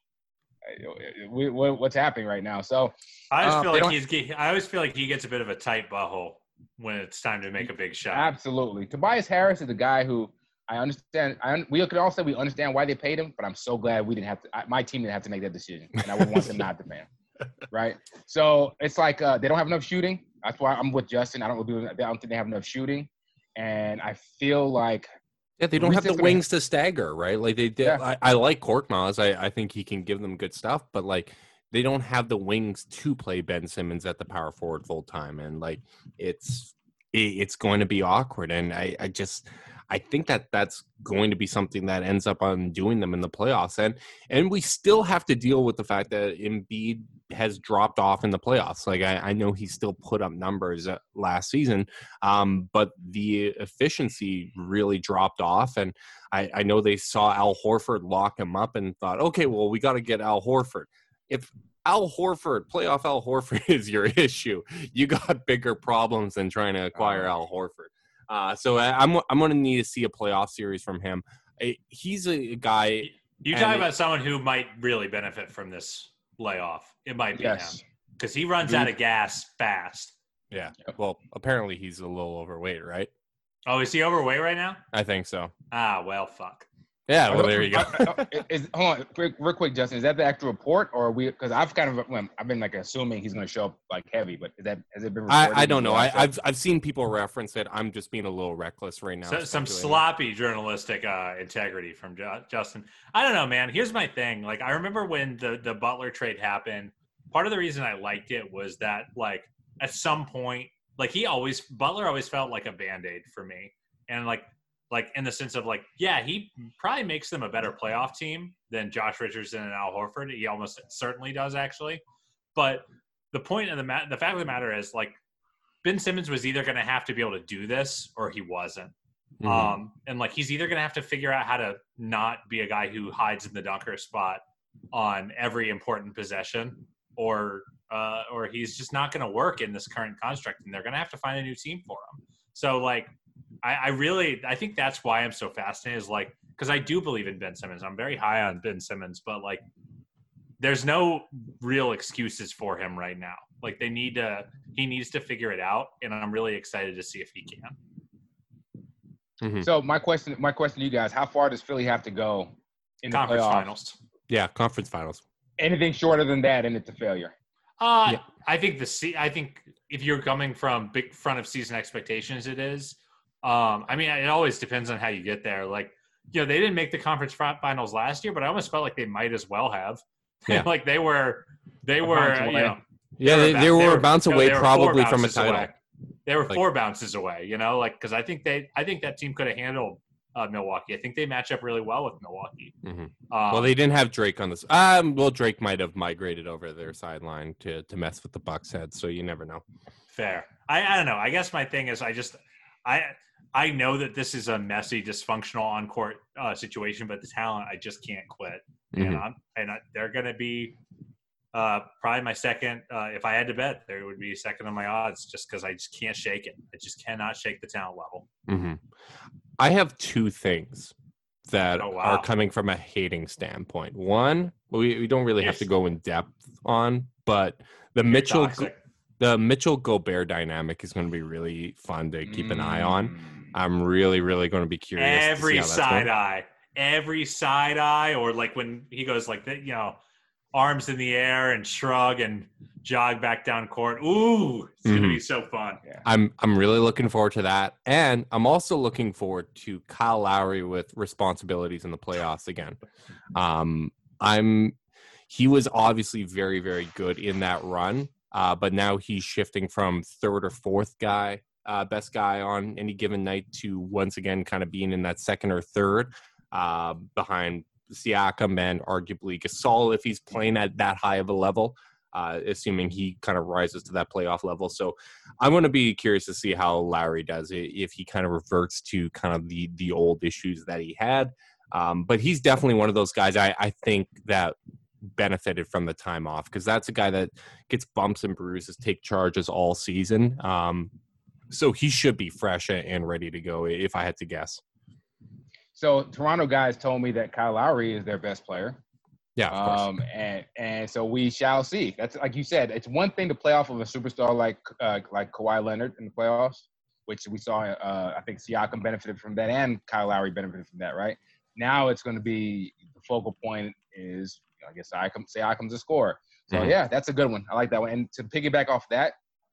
H: we, we, what's happening right now. So
G: I always
H: um,
G: feel like he's. I always feel like he gets a bit of a tight butthole when it's time to make a big shot.
H: Absolutely, Tobias Harris is a guy who I understand. I we could all say we understand why they paid him, but I'm so glad we didn't have to. I, my team didn't have to make that decision, and I would want them not to pay him. Right? So it's like uh, they don't have enough shooting. That's why I'm with Justin. I don't do. I don't think they have enough shooting. And I feel like
F: yeah, they don't have the wings to stagger, right? Like they did. Yeah. I, I like Korkmaz. I, I think he can give them good stuff, but like they don't have the wings to play Ben Simmons at the power forward full time, and like it's it, it's going to be awkward. And I, I just I think that that's going to be something that ends up undoing them in the playoffs, and and we still have to deal with the fact that Embiid has dropped off in the playoffs. Like I, I know he still put up numbers last season, um, but the efficiency really dropped off. And I, I know they saw Al Horford lock him up and thought, okay, well, we got to get Al Horford. If Al Horford, playoff Al Horford is your issue, you got bigger problems than trying to acquire Al Horford. Uh, so I, I'm I'm going to need to see a playoff series from him. I, he's a guy.
G: You talk about someone who might really benefit from this layoff. It might be
H: yes.
G: him because he runs out of gas fast.
F: Yeah. Well, apparently he's a little overweight, right?
G: Oh, is he overweight right now?
F: I think so.
G: Ah, well, fuck.
F: Yeah, well, there you go.
H: is, hold on, quick, real quick, Justin. Is that the actual report, or are we? Because I've kind of, well, I've been like assuming he's going to show up like heavy, but is that has it been?
F: I, I don't know. I, I've I've seen people reference it. I'm just being a little reckless right now.
G: So, some sloppy journalistic uh, integrity from Ju- Justin. I don't know, man. Here's my thing. Like, I remember when the the Butler trade happened. Part of the reason I liked it was that, like, at some point, like he always Butler always felt like a Band-Aid for me, and like. Like in the sense of like, yeah, he probably makes them a better playoff team than Josh Richardson and Al Horford. He almost certainly does, actually. But the point of the ma- the fact of the matter is, like, Ben Simmons was either going to have to be able to do this or he wasn't. Mm-hmm. Um, and like he's either going to have to figure out how to not be a guy who hides in the dunker spot on every important possession, or uh, or he's just not going to work in this current construct, and they're going to have to find a new team for him. So like. I, I really, I think that's why I'm so fascinated is like, because I do believe in Ben Simmons. I'm very high on Ben Simmons, but like, there's no real excuses for him right now. Like they need to, he needs to figure it out. And I'm really excited to see if he can.
H: Mm-hmm. So my question, my question to you guys, how far does Philly have to go in the
G: conference
H: playoffs?
G: finals?
F: Yeah. Conference finals.
H: Anything shorter than that and it's a failure.
G: Uh,
F: yeah.
G: I think the, I think if you're coming from big front of season expectations, it is. Um, I mean, it always depends on how you get there. Like, you know, they didn't make the conference finals last year, but I almost felt like they might as well have. Yeah. Like they were, they a were, you know,
F: yeah, they, they, they were a bounce away no, probably from a title.
G: Away. They were like, four bounces away, you know, like, cause I think they, I think that team could have handled uh, Milwaukee. I think they match up really well with Milwaukee.
F: Mm-hmm. Um, well, they didn't have Drake on this. Um, well, Drake might have migrated over their sideline to, to mess with the Bucks head. So you never know.
G: Fair. I, I don't know. I guess my thing is I just, I, I know that this is a messy, dysfunctional on-court uh, situation, but the talent, I just can't quit. Mm-hmm. And, I'm, and I, they're going to be uh, probably my second. Uh, if I had to bet, there would be second on my odds just because I just can't shake it. I just cannot shake the talent level.
F: Mm-hmm. I have two things that
G: oh, wow.
F: are coming from a hating standpoint. One, we, we don't really yes. have to go in depth on, but the
G: You're
F: Mitchell
G: toxic.
F: the Mitchell Gobert dynamic is going to be really fun to keep an eye on. I'm really, really going to be curious.
G: Every
F: to see how
G: side
F: going.
G: eye, every side eye, or like when he goes like that, you know, arms in the air and shrug and jog back down court. Ooh, it's mm-hmm. gonna be so fun.
F: Yeah. I'm I'm really looking forward to that, and I'm also looking forward to Kyle Lowry with responsibilities in the playoffs again. Um, I'm he was obviously very very good in that run, uh, but now he's shifting from third or fourth guy, uh, best guy on any given night, to once again kind of being in that second or third uh, behind Siakam and arguably Gasol if he's playing at that high of a level. Uh, assuming he kind of rises to that playoff level. So I'm going to be curious to see how Lowry does it, if he kind of reverts to kind of the the old issues that he had. Um, but he's definitely one of those guys I, I think that benefited from the time off, because that's a guy that gets bumps and bruises, take charges all season. Um, so he should be fresh and ready to go, if I had to guess.
H: So Toronto guys told me that Kyle Lowry is their best player.
F: Yeah, of course.
H: Um, and and so we shall see. That's like you said. It's one thing to play off of a superstar like uh, like Kawhi Leonard in the playoffs, which we saw. Uh, I think Siakam benefited from that, and Kyle Lowry benefited from that. Right now, it's going to be the focal point is I guess Siakam. Siakam's a scorer. So mm-hmm. yeah, that's a good one. I like that one. And to piggyback off that,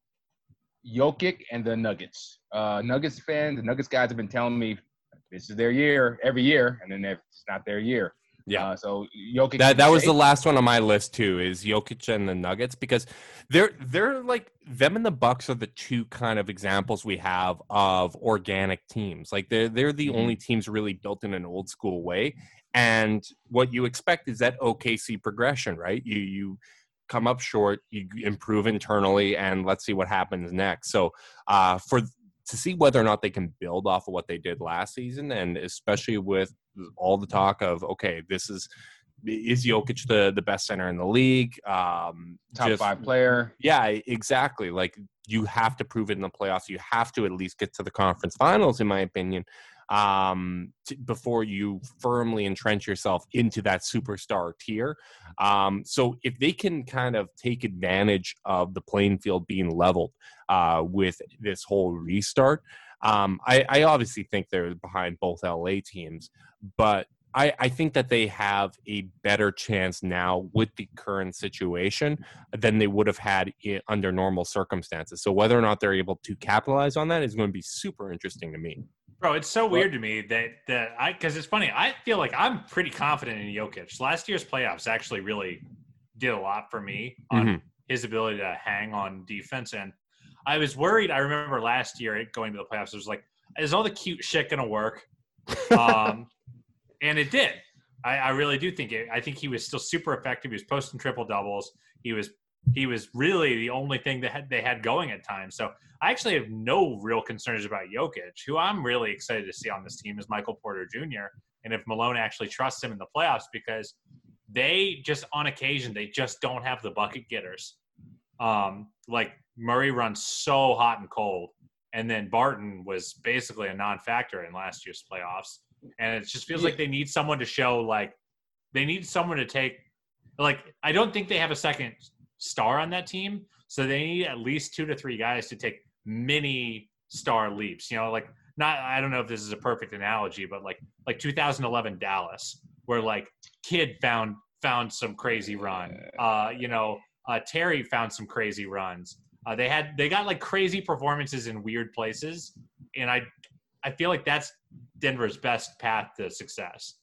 H: Jokic and the Nuggets. Uh, Nuggets fans, the Nuggets guys have been telling me this is their year every year, and then it's not their year.
F: Yeah.
H: Uh, so Jokic.
F: That that was the last one on my list too. Is Jokic and the Nuggets, because they're they're like them and the Bucks are the two kind of examples we have of organic teams. Like they're they're the mm-hmm. only teams really built in an old school way. And what you expect is that O K C progression, right? You you come up short, you improve internally, and let's see what happens next. So uh, for to see whether or not they can build off of what they did last season, and especially with all the talk of, okay, this is is Jokic the, the best center in the league? Um,
H: Top
F: just,
H: five player.
F: Yeah, exactly. Like you have to prove it in the playoffs. You have to at least get to the conference finals, in my opinion, um, to, before you firmly entrench yourself into that superstar tier. Um, so if they can kind of take advantage of the playing field being leveled uh, with this whole restart, um, I, I obviously think they're behind both L A teams, but I, I think that they have a better chance now with the current situation than they would have had in, under normal circumstances. So whether or not they're able to capitalize on that is going to be super interesting to me.
G: Bro, it's so weird to me that that I because it's funny. I feel like I'm pretty confident in Jokic. Last year's playoffs actually really did a lot for me on mm-hmm. his ability to hang on defense. And I was worried. I remember last year going to the playoffs, it was like, is all the cute shit going to work? Um, and it did. I, I really do think it. I think he was still super effective. He was posting triple doubles. He was he was really the only thing that had, they had going at times. So I actually have no real concerns about Jokic. Who I'm really excited to see on this team is Michael Porter Junior And if Malone actually trusts him in the playoffs, because they just, on occasion, they just don't have the bucket getters. Um, like Murray runs so hot and cold. And then Barton was basically a non-factor in last year's playoffs. And it just feels yeah. like they need someone to show, like, they need someone to take, like, I don't think they have a second star on that team. So they need at least two to three guys to take mini star leaps. You know, like, not, I don't know if this is a perfect analogy, but like, like two thousand eleven Dallas, where like Kidd found, found some crazy run. Uh, you know, uh, Terry found some crazy runs. Uh, they had, they got like crazy performances in weird places. And I, I feel like that's Denver's best path to success.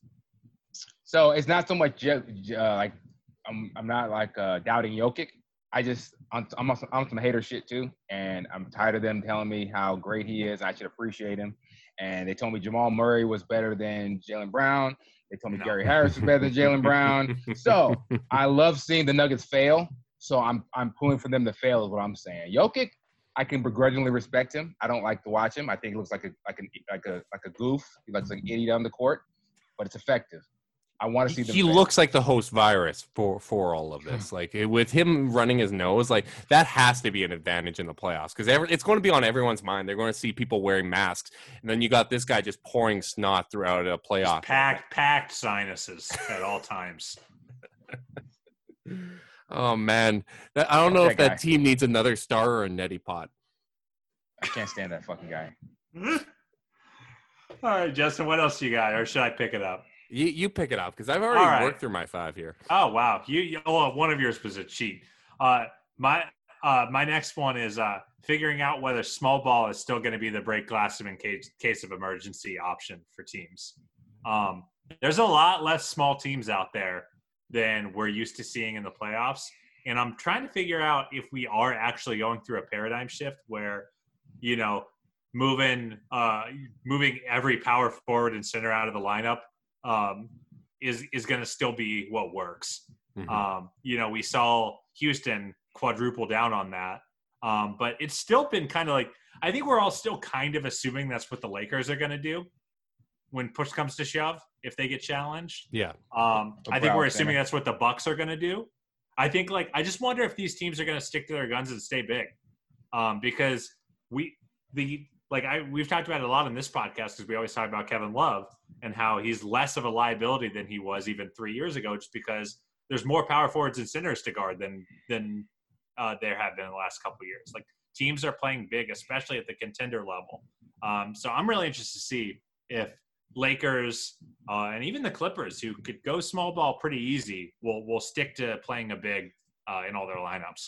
H: So it's not so much uh, like I'm I'm not like uh, doubting Jokic. I just I'm I'm on, some, I'm on some hater shit too, and I'm tired of them telling me how great he is. I should appreciate him. And they told me Jamal Murray was better than Jaylen Brown. They told me no. Gary Harris was better than Jaylen Brown. So I love seeing the Nuggets fail. So I'm I'm pulling for them to fail is what I'm saying. Jokic, I can begrudgingly respect him. I don't like to watch him. I think he looks like a like an like a like a goof. He looks like an idiot on the court, but it's effective. I want to see them.
F: He fail. Looks like the host virus for for all of this. Like with him running his nose, like that has to be an advantage in the playoffs because it's going to be on everyone's mind. They're going to see people wearing masks, and then you got this guy just pouring snot throughout a playoff.
G: Just packed packed sinuses at all times.
F: Oh man, I don't know if that team needs another star or a neti pot.
H: I can't stand that fucking guy.
G: All right, Justin, what else you got, or should I pick it up?
F: You you pick it up because I've already
G: right.
F: worked through my five here.
G: Oh wow, you, you oh, one of yours was a cheat. Uh, my uh, my next one is uh, figuring out whether small ball is still going to be the break glass in case case of emergency option for teams. Um, there's a lot less small teams out there than we're used to seeing in the playoffs, and I'm trying to figure out if we are actually going through a paradigm shift where, you know, moving uh, moving every power forward and center out of the lineup um, is is going to still be what works. Mm-hmm. Um, you know, we saw Houston quadruple down on that, um, but it's still been kind of like, I think we're all still kind of assuming that's what the Lakers are going to do when push comes to shove, if they get challenged.
F: Yeah.
G: Um, I think we're assuming that's what the Bucks are going to do. I think, like, I just wonder if these teams are going to stick to their guns and stay big, um, because we the like I we've talked about it a lot in this podcast because we always talk about Kevin Love and how he's less of a liability than he was even three years ago, just because there's more power forwards and centers to guard than than uh, there have been in the last couple of years. Like, teams are playing big, especially at the contender level. Um, so I'm really interested to see if Lakers uh, and even the Clippers, who could go small ball pretty easy, will will stick to playing a big uh, in all their lineups.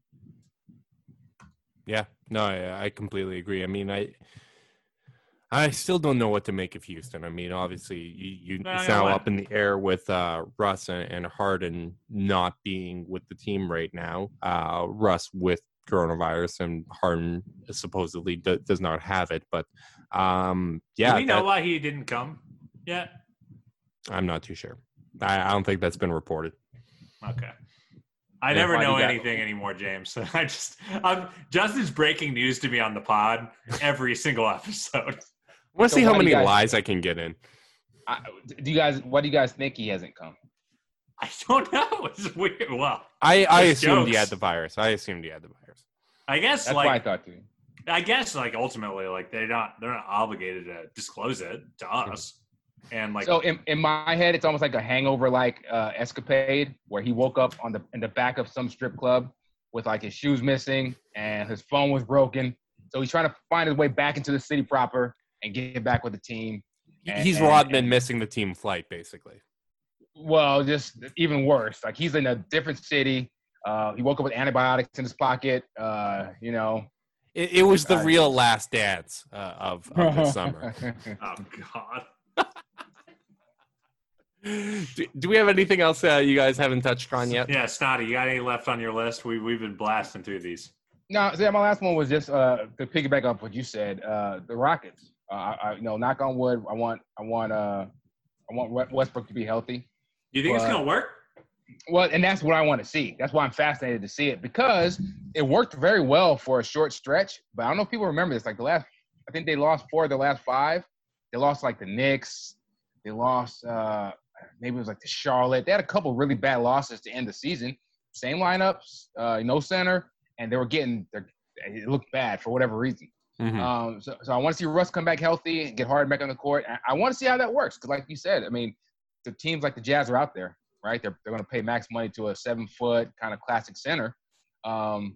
F: Yeah, no, I, I completely agree. I mean, I I still don't know what to make of Houston. I mean, obviously, you, you
G: no,
F: it's
G: no,
F: now
G: no.
F: up in the air with uh, Russ and, and Harden not being with the team right now. Uh, Russ with coronavirus and Harden supposedly do, does not have it. But um, yeah,
G: do we know
F: that,
G: why he didn't come yet?
F: I'm not too sure. I, I don't think that's been reported.
G: Okay. I
H: Yeah,
G: never
H: why
G: know
H: do that?
G: anything anymore, James. I just, I'm, Justin's breaking news to me on the pod every single episode.
F: I want to
H: So
F: see how
H: why do
F: many
H: you guys-
F: lies I can get in.
H: I, do you guys? What do you guys think he hasn't come?
G: I don't know. It's weird. Well,
F: I, I
G: There's
F: assumed he
G: jokes.
F: had the virus. I assumed he had the virus.
G: I guess
H: That's what I
G: like
H: thought too.
G: I guess like ultimately like they're not they're not obligated to disclose it to us. And like
H: So in, in my head, it's almost like a hangover-like uh, escapade where he woke up on the in the back of some strip club with like his shoes missing and his phone was broken. So he's trying to find his way back into the city proper and get back with the team. And-
F: He's
H: and-
F: Rodman
H: and-
F: missing the team flight, basically.
H: Well, just even worse. Like he's in a different city. Uh, he woke up with antibiotics in his pocket. Uh, you know.
F: It, it was the
H: I-
F: real last dance uh, of, of the summer.
G: oh god.
F: do, do we have anything else uh, you guys haven't touched on yet?
G: Yeah, Snotty, you got any left on your list? We we've been blasting through these.
H: No, see, my last one was just uh, to piggyback off what you said. Uh, the Rockets. Uh, I, I, you know, knock on wood. I want, I want, uh, I want Westbrook to be healthy.
G: You think it's
H: Well,
G: gonna work?
H: Well, and that's what I want to see. That's why I'm fascinated to see it because it worked very well for a short stretch. But I don't know if people remember this. Like the last, I think they lost four of the last five. They lost like the Knicks. They lost uh, maybe it was like the Charlotte. They had a couple really bad losses to end the season. Same lineups, uh, no center, and they were getting. It looked bad for whatever reason.
F: Mhm.
H: Um, so, so I want to see Russ come back healthy and get Harden back on the court. I, I want to see how that works because, like you said, I mean, the teams like the Jazz are out there, right? They're they're going to pay max money to a seven foot kind of classic center. Um,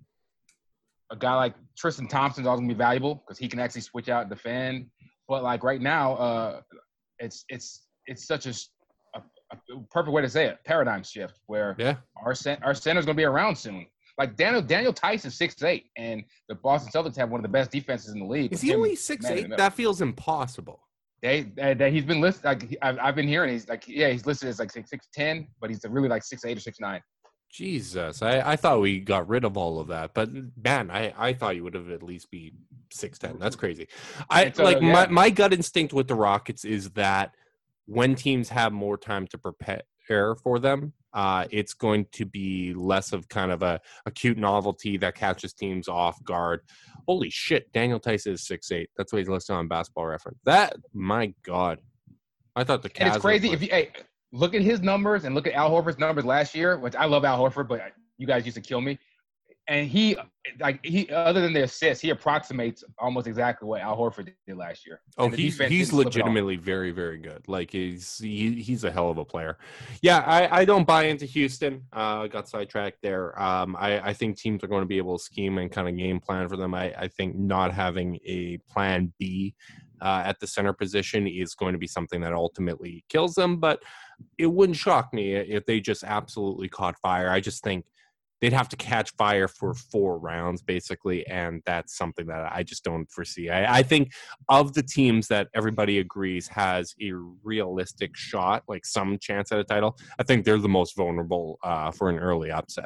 H: a guy like Tristan Thompson's always going to be valuable because he can actually switch out and defend. But like right now, uh, it's it's it's such a, a, a perfect way to say it, paradigm shift where
F: Yeah.
H: our cent- our center's going to be around soon. Like Daniel Daniel Tice is six eight, and the Boston Celtics have one of the best defenses in the league.
F: Is
H: with
F: he
H: him
F: only six
H: man in the
F: eight?
H: middle.
F: That feels impossible.
H: They, they, they he's been listed like he- I've, I've been hearing he's like yeah he's listed as like six six ten, but he's really like six eight or six nine.
F: Jesus, I, I thought we got rid of all of that, but man, I, I thought you would have at least be six ten. That's crazy. I
H: It's, uh,
F: like
H: yeah.
F: my, my gut instinct with the Rockets is that when teams have more time to prepare for them, uh, it's going to be less of kind of a, a cute novelty that catches teams off guard. Holy shit, Daniel Tice is six eight. That's what he's listed on Basketball Reference. That, my God. I thought the Cavs
H: And it's crazy
F: were-
H: if you hey, look at his numbers and look at Al Horford's numbers last year, which I love Al Horford, but you guys used to kill me. And he, like he, other than the assists, he approximates almost exactly what Al Horford did last year.
F: Oh,
H: And the
F: he's
H: defense
F: he's
H: didn't slip at all.
F: legitimately very, very good. Like he's he, he's a hell of a player. Yeah, I, I don't buy into Houston. Uh, got sidetracked there. Um, I, I think teams are going to be able to scheme and kind of game plan for them. I, I think not having a plan B uh, at the center position is going to be something that ultimately kills them. But it wouldn't shock me if they just absolutely caught fire. I just think they'd have to catch fire for four rounds, basically, and that's something that I just don't foresee. I, I think of the teams that everybody agrees has a realistic shot, like some chance at a title, I think they're the most vulnerable uh, for an early upset.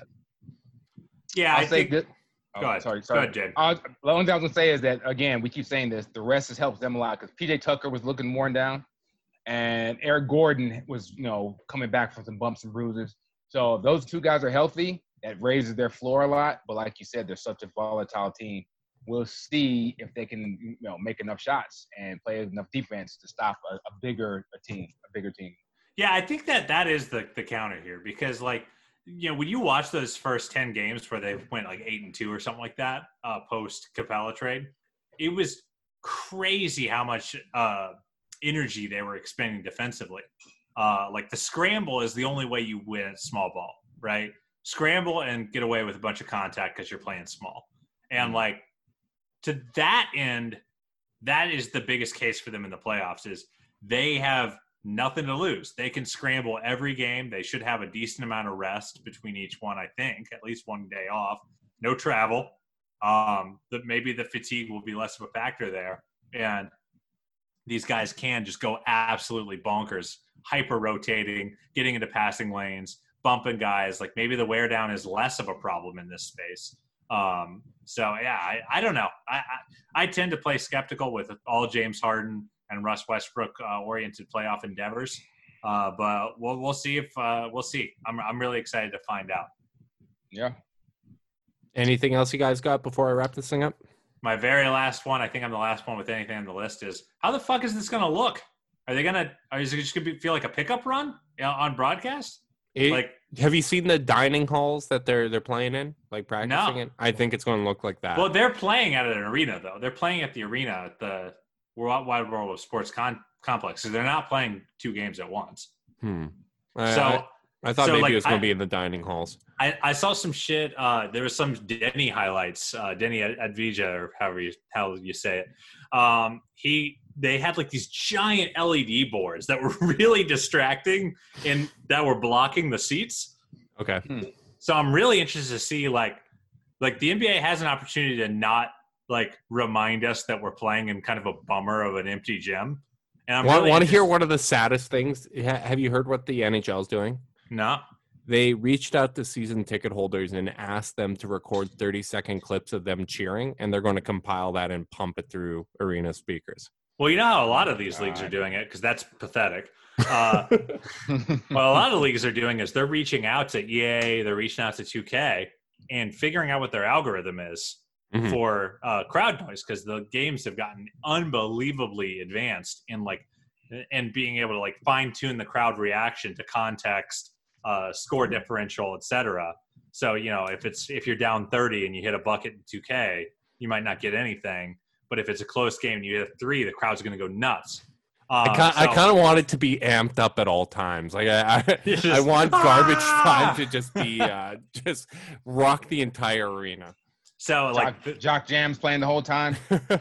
G: Yeah,
H: I'll
G: I
H: say
G: think.
H: good.
G: Go
H: Oh,
G: ahead.
H: sorry, sorry.
G: Go ahead, Jay.
H: Uh, the only thing I was gonna say is that again, we keep saying this. The rest has helped them a lot because P J Tucker was looking worn down, and Eric Gordon was, you know, coming back from some bumps and bruises. So if those two guys are healthy, that raises their floor a lot. But like you said, they're such a volatile team. We'll see if they can, you know, make enough shots and play enough defense to stop a, a bigger a team, a bigger team.
G: Yeah, I think that that is the the counter here because, like, you know, when you watch those first ten games where they went like eight and two or something like that uh, post Capella trade, it was crazy how much uh, energy they were expending defensively. Uh, like the scramble is the only way you win at small ball, right? Scramble and get away with a bunch of contact because you're playing small. And like to that end, that is the biggest case for them in the playoffs is they have nothing to lose. They can scramble every game. They should have a decent amount of rest between each one, I think, at least one day off. No travel. Um, the, maybe the fatigue will be less of a factor there. And these guys can just go absolutely bonkers, hyper-rotating, getting into passing lanes, bumping guys. Like maybe the wear down is less of a problem in this space. Um, so, yeah, I, I don't know. I, I, I tend to play skeptical with all James Harden and Russ Westbrook uh, oriented playoff endeavors. Uh, but we'll we'll see if uh, we'll see. I'm I'm really excited to find out.
H: Yeah.
F: Anything else you guys got before I wrap this thing up?
G: My very last one, I think I'm the last one with anything on the list, is how the fuck is this going to look? Are they going to – is it just going to feel like a pickup run on broadcast?
F: It,
G: like,
F: have you seen the dining halls that they're they're playing in, like practicing
G: no.
F: it? I think it's going to look like that.
G: Well, they're playing at an arena, though. They're playing at the arena at the World Wide World of Sports con- complex. So they're not playing two games at once.
F: Hmm.
G: So
F: I, I thought
G: so,
F: maybe
G: like,
F: it was going
G: I,
F: to be in the dining halls.
G: I, I saw some shit. Uh, there was some Denny highlights. Uh, Denny Advija, or however you, how you say it. Um, he they had like these giant L E D boards that were really distracting and that were blocking the seats.
F: Okay.
H: Hmm.
G: So I'm really interested to see like like the N B A has an opportunity to not like remind us that we're playing in kind of a bummer of an empty gym. And I'm
F: want,
G: really
F: want to hear
G: interested-
F: one of the saddest things? Ha- have you heard what the N H L is doing?
G: No.
F: They reached out to season ticket holders and asked them to record thirty second clips of them cheering, and they're going to compile that and pump it through arena speakers.
G: Well, you know how a lot of these leagues are doing it because that's pathetic. Uh, well, a lot of leagues are doing is they're reaching out to E A, they're reaching out to two K, and figuring out what their algorithm is mm-hmm. for uh, crowd noise because the games have gotten unbelievably advanced in like and being able to like fine tune the crowd reaction to context. Uh, score differential, et cetera. So, you know, if it's if you're down thirty and you hit a bucket in two K, you might not get anything. But if it's a close game and you hit three, the crowd's going to go nuts. Um,
F: I,
G: so,
F: I kind of want it to be amped up at all times. Like I, I,
G: just,
F: I want garbage
G: ah!
F: time to just be uh, just rock the entire arena.
G: So like
H: Jock, Jock Jam's playing the whole time.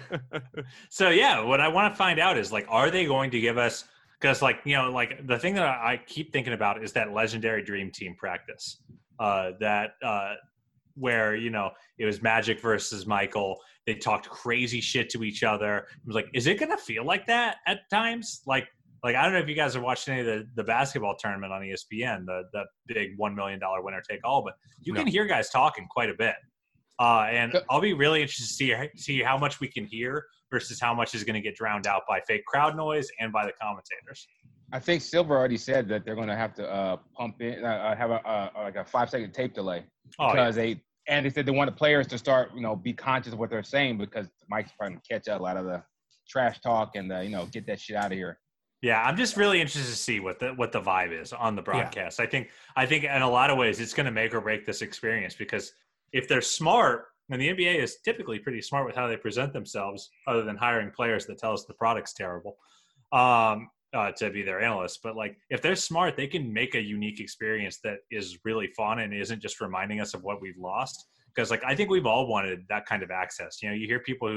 G: So yeah, what I want to find out is like, are they going to give us? Because, like, you know, like the thing that I keep thinking about is that legendary dream team practice uh, that uh, where, you know, it was Magic versus Michael. They talked crazy shit to each other. It was like, is it going to feel like that at times? Like, like I don't know if you guys have watched any of the, the basketball tournament on E S P N, the, the big one million dollars winner take all, but you no. can hear guys talking quite a bit. Uh, and I'll be really interested to see, see how much we can hear versus how much is going to get drowned out by fake crowd noise and by the commentators.
H: I think Silver already said that they're going to have to uh, pump in, uh, have a uh, like a five second tape delay because oh, yeah. they and they said they want the players to start, you know, be conscious of what they're saying because Mike's trying to catch up a lot of the trash talk and uh, you know get that shit out of here.
G: Yeah, I'm just really interested to see what the what the vibe is on the broadcast. Yeah. I think I think in a lot of ways it's going to make or break this experience because if they're smart. And the N B A is typically pretty smart with how they present themselves, other than hiring players that tell us the product's terrible um, uh, to be their analysts. But, like, if they're smart, they can make a unique experience that is really fun and isn't just reminding us of what we've lost. Because, like, I think we've all wanted that kind of access. You know, you hear people who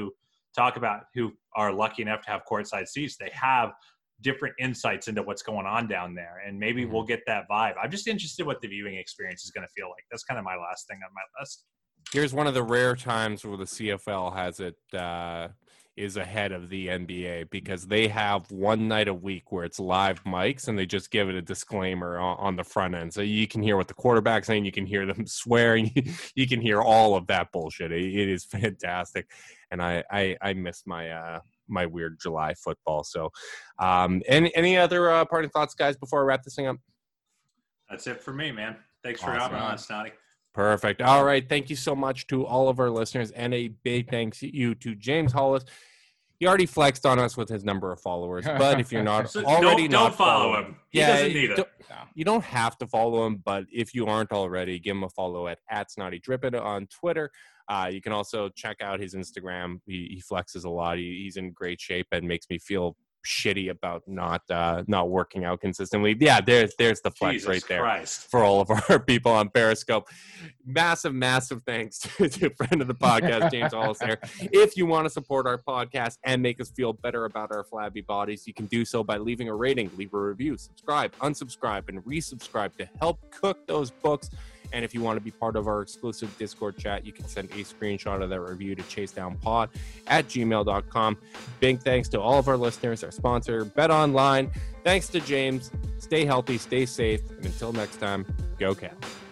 G: talk about who are lucky enough to have courtside seats, they have different insights into what's going on down there. And maybe mm-hmm. we'll get that vibe. I'm just interested what the viewing experience is going to feel like. That's kind of my last thing on my list.
F: Here's one of the rare times where the C F L has it uh, is ahead of the N B A, because they have one night a week where it's live mics and they just give it a disclaimer on, on the front end. So you can hear what the quarterback's saying. You can hear them swearing. You can hear all of that bullshit. It, it is fantastic. And I, I, I miss my, uh, my weird July football. So um, any, any other uh, parting thoughts, guys, before I wrap this thing up?
G: That's it for me, man. Thanks for
F: Awesome.
G: having on, Snotty.
F: Perfect. All right. Thank you so much to all of our listeners, and a big thanks to you to James Hollis. He already flexed on us with his number of followers, but if you're not
G: so
F: already
G: don't,
F: not
G: don't follow him. He
F: yeah,
G: doesn't need it.
F: You don't have to follow him, but if you aren't already, give him a follow at, at Snotty Drippin on Twitter. Uh, you can also check out his Instagram. He, he flexes a lot. He, he's in great shape and makes me feel shitty about not uh, not working out consistently. Yeah, there's there's the flex
G: Jesus
F: right there
G: Christ.
F: For all of our people on Periscope. Massive, massive thanks to, to friend of the podcast, James Hollis there. If you want to support our podcast and make us feel better about our flabby bodies, you can do so by leaving a rating, leave a review, subscribe, unsubscribe, and resubscribe to help cook those books. And if you want to be part of our exclusive Discord chat, you can send a screenshot of that review to chasedownpod at gmail dot com. Big thanks to all of our listeners, our sponsor, BetOnline. Thanks to James. Stay healthy, stay safe, and until next time, go Cats.